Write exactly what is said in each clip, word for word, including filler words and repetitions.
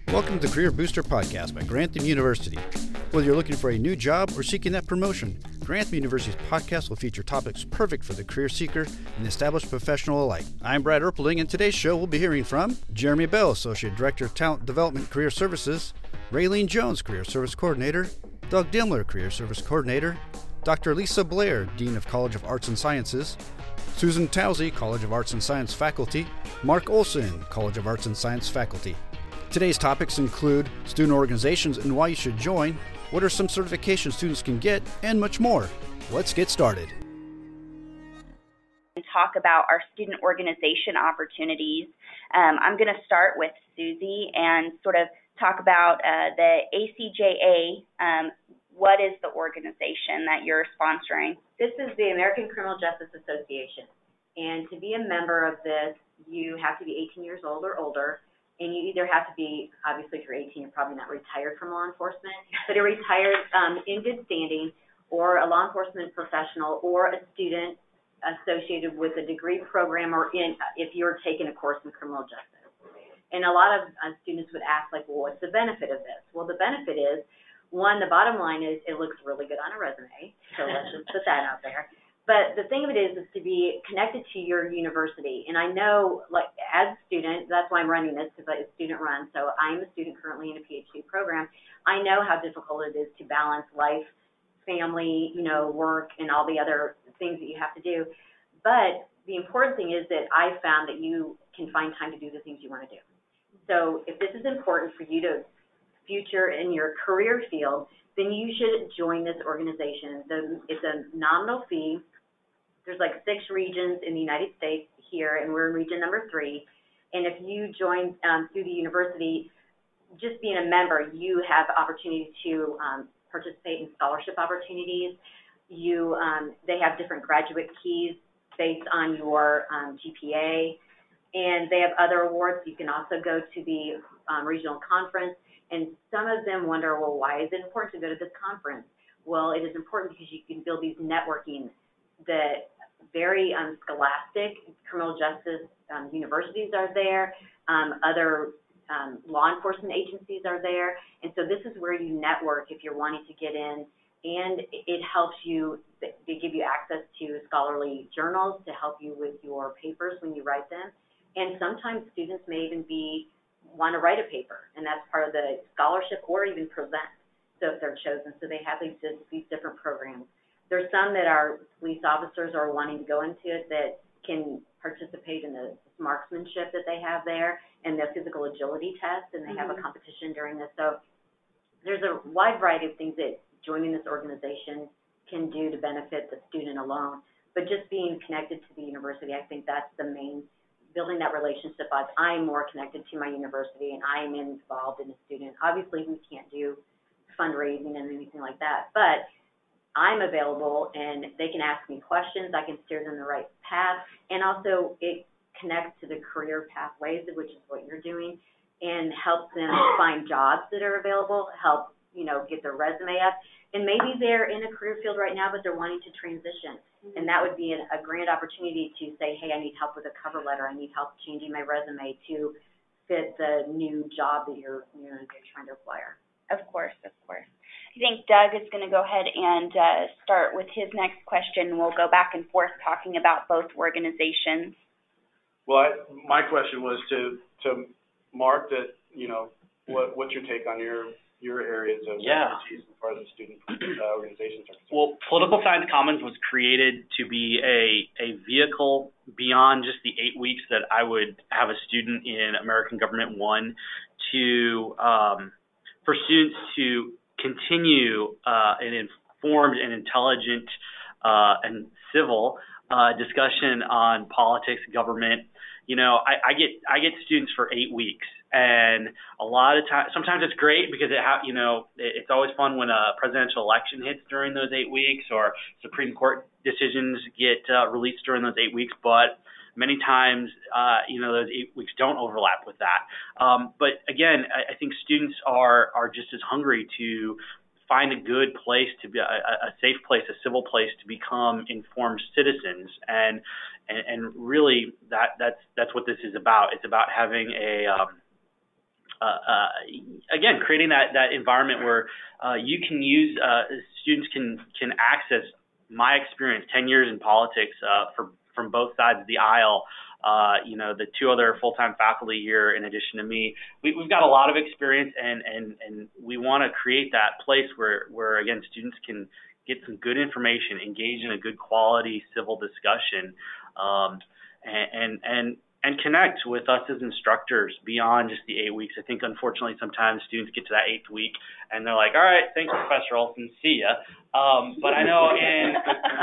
Welcome to the Career Booster Podcast by Grantham University. Whether you're looking for a new job or seeking that promotion, Grantham University's podcast will feature topics perfect for the career seeker and established professional alike. I'm Brad Erpeling, and today's show we'll be hearing from Jeremy Bell, Associate Director of Talent Development Career Services, Raylene Jones, Career Service Coordinator, Doug Dimler, Career Service Coordinator, Doctor Lisa Blair, Dean of College of Arts and Sciences, Susan Towsey, College of Arts and Science Faculty, Mark Olson, College of Arts and Science Faculty. Today's topics include student organizations and why you should join, what are some certifications students can get, and much more. Let's get started. Talk about our student organization opportunities. Um, I'm going to start with Susie and sort of talk about uh, the A C J A. Um, what is the organization that you're sponsoring? This is the American Criminal Justice Association. And to be a member of this, you have to be eighteen years old or older. And you either have to be, obviously if you're eighteen, you're probably not retired from law enforcement, but a retired um, in good standing, or a law enforcement professional, or a student associated with a degree program, or in if you're taking a course in criminal justice. And a lot of uh, students would ask, like, well, what's the benefit of this? Well, the benefit is, one, the bottom line is it looks really good on a resume, so let's just put that out there. But the thing of it is, is to be connected to your university. And I know, like, as a student, that's why I'm running this, because it's student run. So I'm a student currently in a PhD program. I know how difficult it is to balance life, family, you know, work, and all the other things that you have to do. But the important thing is that I found that you can find time to do the things you want to do. So if this is important for you to future in your career field, then you should join this organization. The, it's a nominal fee. There's like six regions in the United States here, and we're in region number three. And if you join um, through the university, just being a member, you have opportunity to um, participate in scholarship opportunities. You, um, they have different graduate keys based on your um, G P A, and they have other awards. You can also go to the um, regional conference, and some of them wonder, well, why is it important to go to this conference? Well, it is important because you can build these networking. The very um, scholastic criminal justice um, universities are there. Um, other um, law enforcement agencies are there. And so this is where you network if you're wanting to get in. And it helps you, they give you access to scholarly journals to help you with your papers when you write them. And sometimes students may even be want to write a paper, and that's part of the scholarship, or even present, so if they're chosen. So they have these, these different programs. There's some that are police officers are wanting to go into it that can participate in the marksmanship that they have there and the physical agility test, and they mm-hmm. have a competition during this. So there's a wide variety of things that joining this organization can do to benefit the student alone. But just being connected to the university, I think that's the main, building that relationship. I'm more connected to my university, and I'm involved in the student. Obviously, we can't do fundraising and anything like that, but I'm available, and they can ask me questions. I can steer them the right path, and also it connects to the career pathways, which is what you're doing, and helps them find jobs that are available, help, you know, get their resume up. And maybe they're in a career field right now, but they're wanting to transition. Mm-hmm. And that would be a, a grand opportunity to say, hey, I need help with a cover letter. I need help changing my resume to fit the new job that you're, you know, you're trying to acquire. Of course, of course. I think Doug is going to go ahead and uh, start with his next question. We'll go back and forth talking about both organizations. Well, I, my question was to to Mark that, you know, what what's your take on your your areas of yeah. expertise as far as the student uh, organizations are concerned? Well, Political Science Commons was created to be a, a vehicle beyond just the eight weeks that I would have a student in American Government One to um, for students to continue uh, an informed and intelligent uh, and civil uh, discussion on politics, government. You know, I, I get I get students for eight weeks, and a lot of times, sometimes it's great because it ha- you know it, it's always fun when a presidential election hits during those eight weeks, or Supreme Court decisions get uh, released during those eight weeks. But many times, uh, you know, those eight weeks don't overlap with that. Um, but again, I, I think students are are just as hungry to find a good place to be, a, a safe place, a civil place to become informed citizens, and and, and really that that's that's what this is about. It's about having a um, uh, uh, again, creating that, that environment where uh, you can use, uh, students can, can access my experience, ten years in politics uh, for, from both sides of the aisle. Uh, you know, the two other full-time faculty here, in addition to me, we, we've got a lot of experience, and, and, and we want to create that place where, where, again, students can get some good information, engage in a good quality civil discussion, um, and, and, and and connect with us as instructors beyond just the eight weeks. I think, unfortunately, sometimes students get to that eighth week and they're like, all right, thanks, Professor Olson, see ya. Um, but I know, in,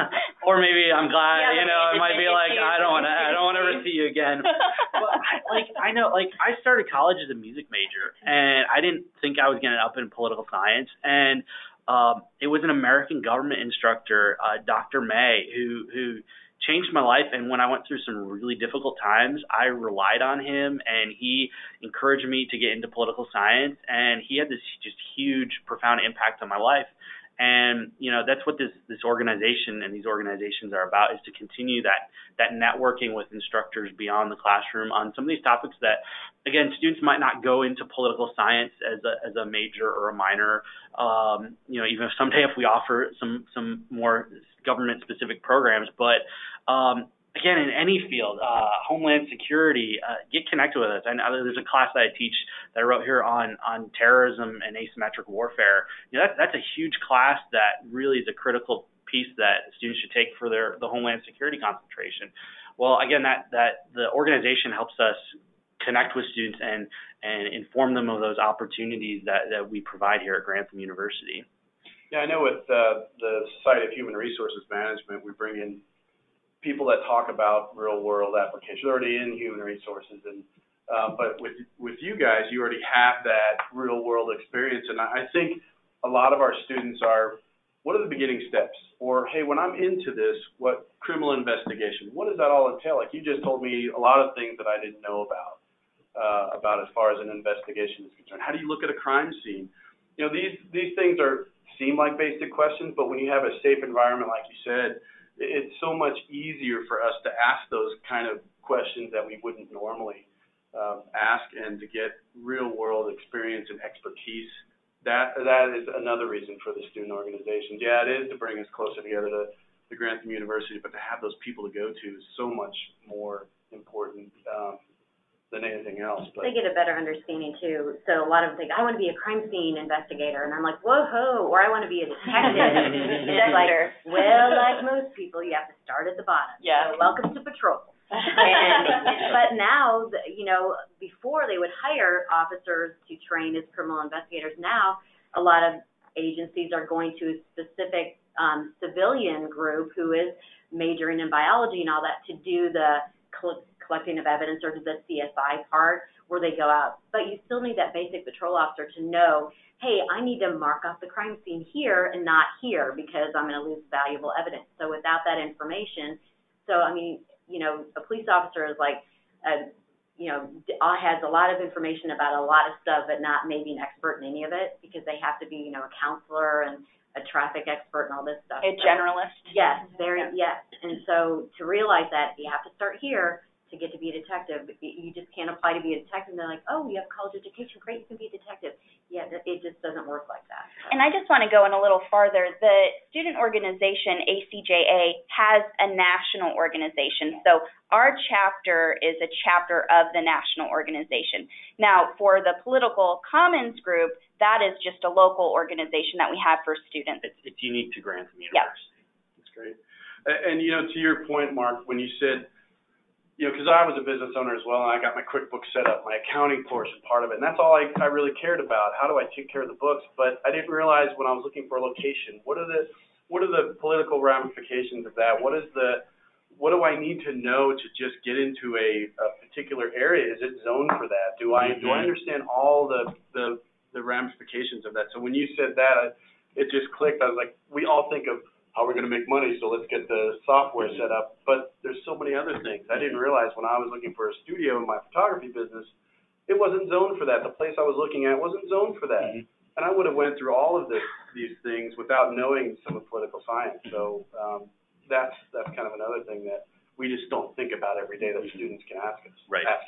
or maybe I'm glad, yeah, you know, it might be like, I don't want to, I don't want to ever see you again. But I, like, I know, like, I started college as a music major, and I didn't think I was going to end up in political science. And um, it was an American government instructor, uh, Doctor May, who, who, changed my life. And when I went through some really difficult times, I relied on him, and he encouraged me to get into political science. And he had this just huge, profound impact on my life. And, you know, that's what this, this organization and these organizations are about, is to continue that, that networking with instructors beyond the classroom on some of these topics that, again, students might not go into political science as a, as a major or a minor. Um, you know, even if someday if we offer some, some more government specific programs, but, um, again, in any field, uh, Homeland Security, uh, get connected with us. I know there's a class that I teach that I wrote here on, on terrorism and asymmetric warfare. You know, that, that's a huge class that really is a critical piece that students should take for their the Homeland Security concentration. Well, again, that, that the organization helps us connect with students and, and inform them of those opportunities that, that we provide here at Grantham University. Yeah, I know with uh, the Society of Human Resources Management, we bring in people that talk about real-world applications, already in human resources, and uh, but with with you guys, you already have that real-world experience, and I think a lot of our students are, what are the beginning steps? Or, hey, when I'm into this, what criminal investigation, what does that all entail? Like you just told me a lot of things that I didn't know about, uh, about as far as an investigation is concerned. How do you look at a crime scene? You know, these these things are seem like basic questions, but when you have a safe environment, like you said, it's so much easier for us to ask those kind of questions that we wouldn't normally um, ask, and to get real-world experience and expertise. That that is another reason for the student organizations. Yeah, it is to bring us closer together to, to Grantham University, but to have those people to go to is so much more important um, than anything else. But they get a better understanding too. So a lot of them think, I want to be a crime scene investigator, and I'm like, whoa ho, or I want to be a detective. It's like, well, like most people, you have to start at the bottom. Yeah. So welcome to patrol. and, but now, you know, before they would hire officers to train as criminal investigators, now a lot of agencies are going to a specific um, civilian group who is majoring in biology and all that to do the cl- collecting of evidence, or the C S I part where they go out. But you still need that basic patrol officer to know, hey, I need to mark off the crime scene here and not here because I'm going to lose valuable evidence. So without that information, so I mean, you know, a police officer is like, a, you know, has a lot of information about a lot of stuff, but not maybe an expert in any of it, because they have to be, you know, a counselor and a traffic expert and all this stuff. A generalist. Yes, very, yes. And so to realize that you have to start here to get to be a detective. You just can't apply to be a detective. And they're like, oh, you have college education, great, you can be a detective. Yeah, it just doesn't work like that. And I just want to go in a little farther. The student organization, A C J A, has a national organization. So our chapter is a chapter of the national organization. Now, for the Political Commons group, that is just a local organization that we have for students. It's, it's unique to Grantham University. Yep. that's great. And, and, you know, to your point, Mark, when you said, you know, because I was a business owner as well, and I got my QuickBooks set up, my accounting portion, part of it, and that's all I, I really cared about. How do I take care of the books? But I didn't realize when I was looking for a location, what are the what are the political ramifications of that? What is the what do I need to know to just get into a, a particular area? Is it zoned for that? Do I mm-hmm. do I understand all the, the the ramifications of that? So when you said that, I, it just clicked. I was like, we all think of how we're going to make money, so let's get the software set up. But there's so many other things. I didn't realize when I was looking for a studio in my photography business, it wasn't zoned for that. The place I was looking at wasn't zoned for that. Mm-hmm. And I would have went through all of this, these things without knowing some of political science. So um, that's that's kind of another thing that we just don't think about every day that students can ask us. Right. Ask you.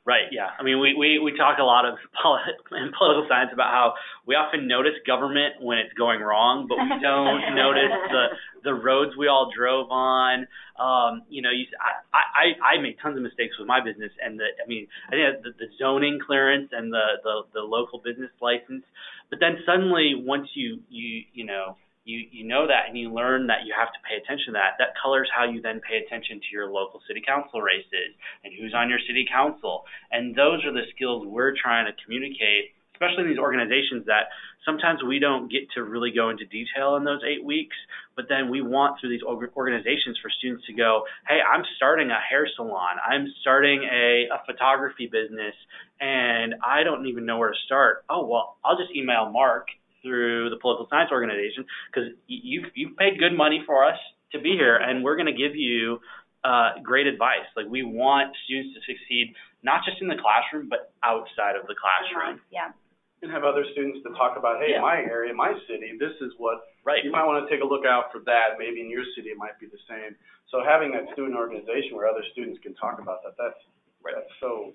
Right, yeah. I mean, we, we, we talk a lot of in political science about how we often notice government when it's going wrong, but we don't notice the the roads we all drove on. Um, you know, you, I, I, I made tons of mistakes with my business, and the I mean, I think the, the zoning clearance and the, the, the local business license. But then suddenly, once you you you know. You you know that, and you learn that you have to pay attention to that. That colors how you then pay attention to your local city council races and who's on your city council. And those are the skills we're trying to communicate, especially in these organizations that sometimes we don't get to really go into detail in those eight weeks. But then we want through these organizations for students to go, hey, I'm starting a hair salon. I'm starting a, a photography business, and I don't even know where to start. Oh, well, I'll just email Mark through the political science organization, because you've, you've paid good money for us to be here, and we're going to give you uh, great advice. Like, we want students to succeed, not just in the classroom, but outside of the classroom. Yeah. And have other students to talk about, hey, yeah. in my area, my city, this is what, right. you might want to take a look out for that. Maybe in your city it might be the same. So having that student organization where other students can talk about that, that's, right. that's so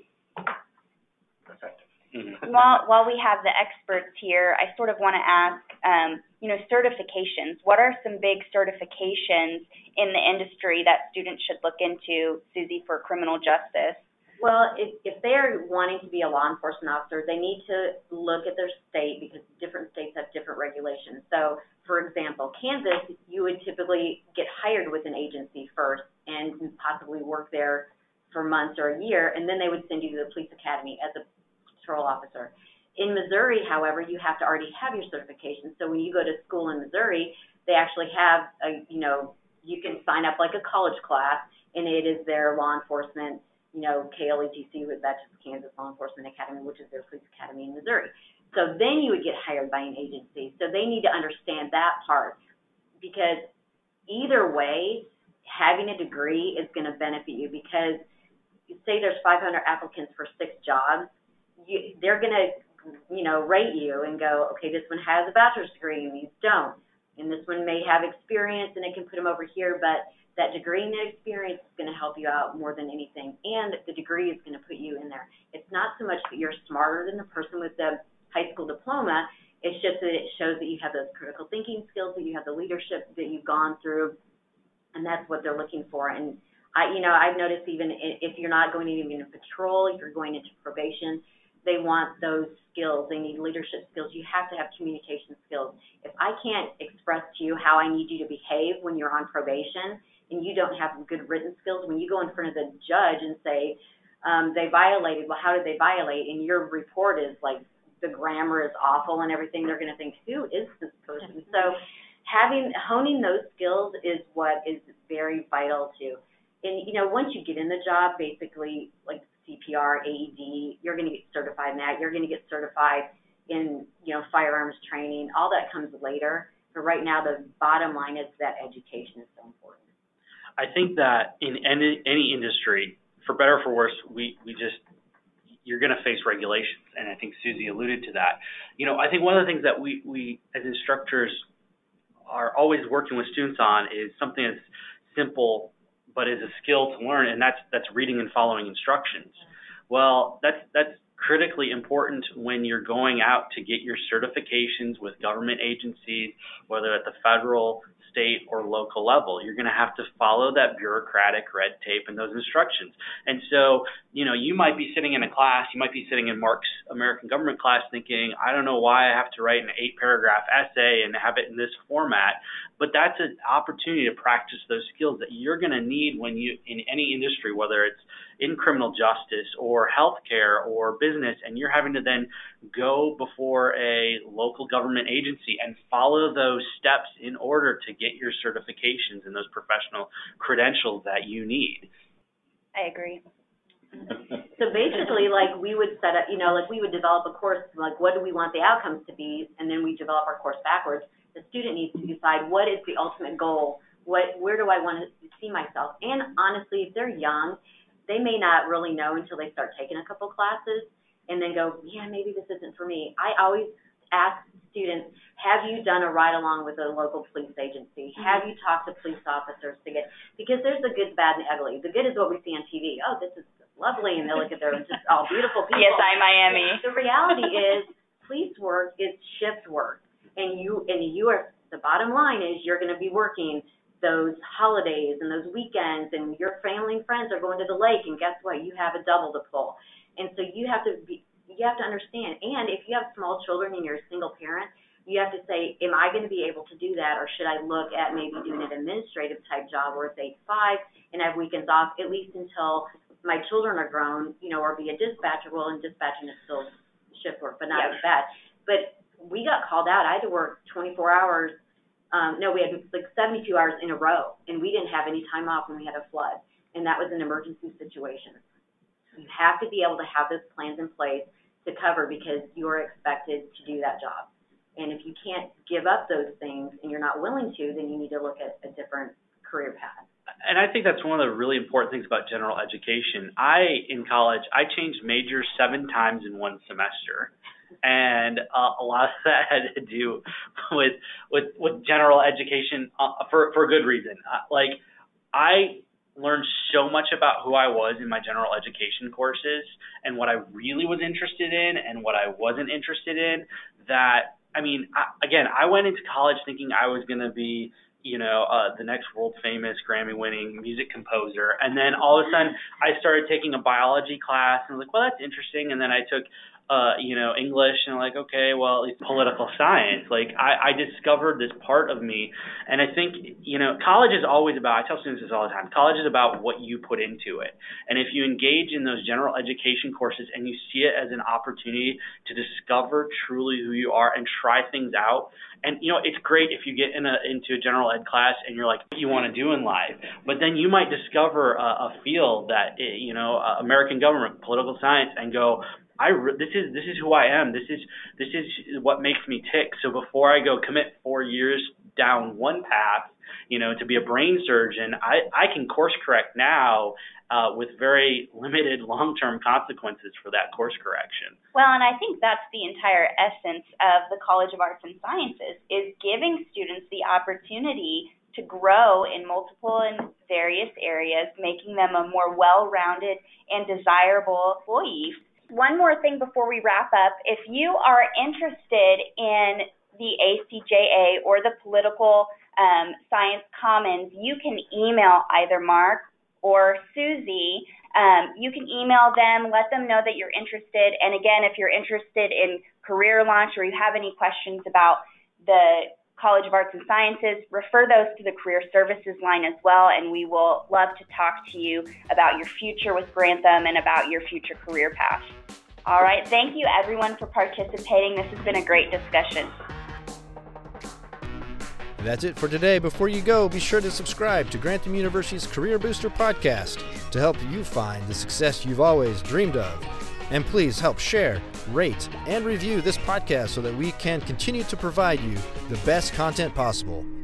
effective. Mm-hmm. While while we have the experts here, I sort of want to ask, um, you know, certifications. What are some big certifications in the industry that students should look into, Susie, for criminal justice? Well, if, if they're wanting to be a law enforcement officer, they need to look at their state, because different states have different regulations. So, for example, Kansas, you would typically get hired with an agency first and possibly work there for months or a year, and then they would send you to the police academy as a patrol officer. In Missouri, however, you have to already have your certification. So when you go to school in Missouri, they actually have a, you know, you can sign up like a college class, and it is their law enforcement, you know, K L E T C, that's Kansas Law Enforcement Academy, which is their police academy in Missouri. So then you would get hired by an agency. So they need to understand that part, because either way, having a degree is going to benefit you, because you say there's five hundred applicants for six jobs. You, they're going to, you know, rate you and go, okay, this one has a bachelor's degree and these don't. And this one may have experience and it can put them over here, but that degree and that experience is going to help you out more than anything. And the degree is going to put you in there. It's not so much that you're smarter than the person with the high school diploma. It's just that it shows that you have those critical thinking skills, that you have the leadership that you've gone through. And that's what they're looking for. And I, you know, I've noticed even if you're not going even into patrol, if you're going into probation, they want those skills. They need leadership skills. You have to have communication skills. If I can't express to you how I need you to behave when you're on probation, and you don't have good written skills, when you go in front of the judge and say, um, they violated, well, how did they violate? And your report is like, the grammar is awful and everything, they're going to think, who is this person? So having, honing those skills is what is very vital to. And, you know, once you get in the job, basically, like, C P R, A E D, you're going to get certified in that. You're going to get certified in, you know, firearms training. All that comes later. But right now, the bottom line is that education is so important. I think that in any, any industry, for better or for worse, we, we just, you're going to face regulations. And I think Susie alluded to that. You know, I think one of the things that we, we as instructors are always working with students on is something that's simple, but is a skill to learn, and that's that's reading and following instructions. Well, that's that's critically important when you're going out to get your certifications with government agencies, whether at the federal, state, or local level. You're going to have to follow that bureaucratic red tape and those instructions. And so, you know, you might be sitting in a class, you might be sitting in Mark's American Government class thinking, I don't know why I have to write an eight-paragraph essay and have it in this format, but that's an opportunity to practice those skills that you're going to need when you, in any industry, whether it's in criminal justice or healthcare or business, and you're having to then go before a local government agency and follow those steps in order to get your certifications and those professional credentials that you need. I agree. So basically, like, we would set up, you know, like we would develop a course, like, what do we want the outcomes to be, and then we develop our course backwards. The student needs to decide what is the ultimate goal, what, where do I want to see myself? And honestly, if they're young, they may not really know until they start taking a couple classes and then go, yeah, maybe this isn't for me. I always ask students, have you done a ride-along with a local police agency? Mm-hmm. Have you talked to police officers to get, because there's the good, bad, and ugly. The good is what we see on T V. Oh, this is lovely and they look at they're just all beautiful people. Yes, I'm Miami. The reality is police work is shift work. And you, and you are, the bottom line is you're going to be working those holidays and those weekends, and your family and friends are going to the lake, and guess what? You have a double to pull. And so you have to be, you have to understand. And if you have small children and you're a single parent, you have to say, am I going to be able to do that, or should I look at maybe doing an administrative type job where it's eight to five and have weekends off, at least until my children are grown, you know, or be a dispatcher. Well, and dispatching is still shift work, but not Yep. as bad. But we got called out. I had to work twenty-four hours. Um, no, we had like seventy-two hours in a row, and we didn't have any time off when we had a flood, and that was an emergency situation. You have to be able to have those plans in place to cover because you are expected to do that job. And if you can't give up those things and you're not willing to, then you need to look at a different career path. And I think that's one of the really important things about general education. I, in college, I changed majors seven times in one semester. And uh, a lot of that had to do with with, with general education uh, for, for a good reason. Uh, like, I learned so much about who I was in my general education courses and what I really was interested in and what I wasn't interested in that, I mean, I, again, I went into college thinking I was going to be, you know, uh, the next world famous Grammy winning music composer. And then all of a sudden I started taking a biology class and I was like, well, that's interesting. And then I took, uh, you know, English and I'm like, okay, well, it's political science. Like I, I discovered this part of me. And I think, you know, college is always about, I tell students this all the time, college is about what you put into it. And if you engage in those general education courses and you see it as an opportunity to discover truly who you are and try things out, and, you know, it's great if you get in a, into a general ed class and you're like, what you want to do in life. But then you might discover a, a field that, you know, uh, American government, political science, and go, I re- this is this is who I am. This is this is what makes me tick. So before I go commit four years down one path, you know, to be a brain surgeon, I, I can course correct now uh, with very limited long-term consequences for that course correction. Well, and I think that's the entire essence of the College of Arts and Sciences, is giving students the opportunity to grow in multiple and various areas, making them a more well-rounded and desirable employee. One more thing before we wrap up. If you are interested in the A C J A or the Political um, Science Commons, you can email either Mark or Susie. Um, you can email them, let them know that you're interested. And again, if you're interested in career launch or you have any questions about the College of Arts and Sciences, refer those to the Career Services line as well, and we will love to talk to you about your future with Grantham and about your future career path. All right, thank you everyone for participating. This has been a great discussion. That's it for today. Before you go, be sure to subscribe to Grantham University's Career Booster podcast to help you find the success you've always dreamed of. And please help share, rate, and review this podcast so that we can continue to provide you the best content possible.